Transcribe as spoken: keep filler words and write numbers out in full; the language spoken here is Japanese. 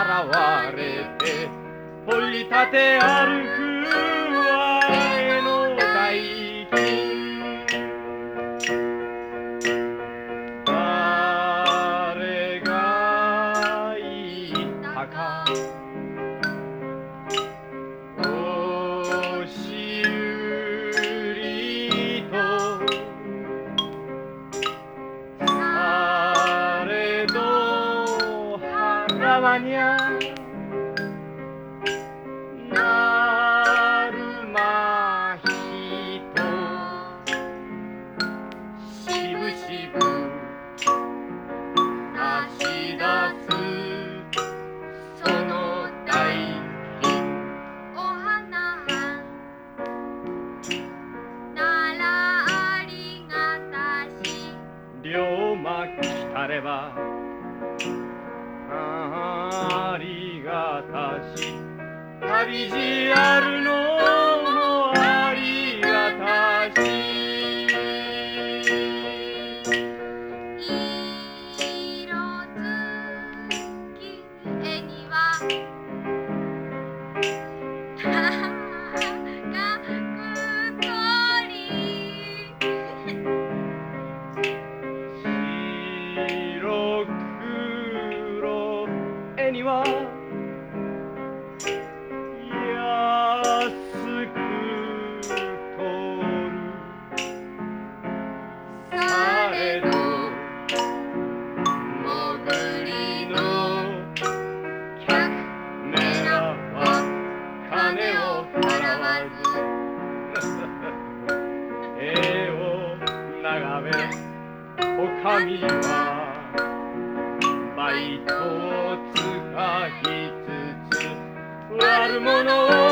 現れて掘り立て歩く我の大金。誰が言ったか押し売りとされど払わにゃなるまひとしぶしぶ差し出すその大金。 お花ならありがたし龍馬来たればありがたし旅路あるのもありがたし。 色づき絵にはがくとり白黒絵には安く取るされど潜りの客めらは金を払わず絵を眺めお上はバイトを使いつつ悪者を